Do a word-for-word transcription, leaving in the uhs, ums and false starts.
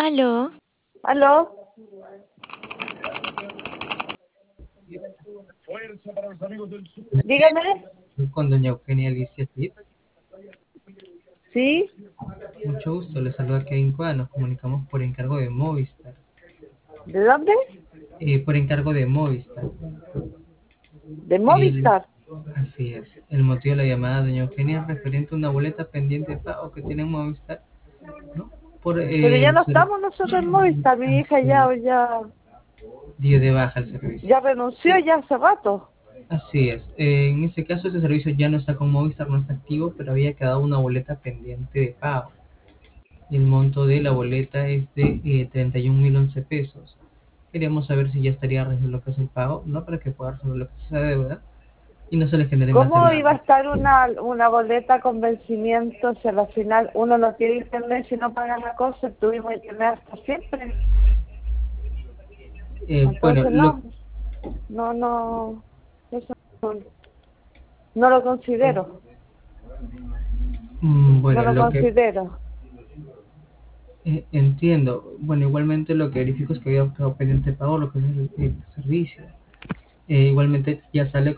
Aló, ¿Aló? Dígame. Con doña Eugenia Alicia Cid. ¿Sí? Mucho gusto, le saluda Kevin Cueva, nos comunicamos por encargo de Movistar. ¿De dónde? Eh, por encargo de Movistar. ¿De El- Movistar? Así es. El motivo de la llamada, doña Eugenia, es referente a una boleta pendiente de pago que tiene Movistar, ¿no? Por Pero eh, ya el no ser- estamos nosotros en Movistar. Mi hija Así ya, es. ya, Dio de baja el servicio. ya renunció ya hace rato. Así es. Eh, en este caso, ese servicio ya no está con Movistar, no está activo, pero había quedado una boleta pendiente de pago. El monto de la boleta es de eh, treinta y un mil once pesos. Queríamos saber si ya estaría resuelto lo que es el pago, ¿no? Para que pueda resolver lo que es esa deuda y no se le genere más ¿Cómo iba a demandas. estar una, una boleta con vencimiento si al final uno no tiene internet si no paga la cosa? Tuvimos internet hasta siempre. Eh, bueno, Entonces lo, no, no, no, eso no, no lo considero, mm, no bueno, lo lo que considero. eh, entiendo, bueno, igualmente lo que verifico es que había quedado pendiente de pago lo que es el, el servicio. Eh, igualmente ya sale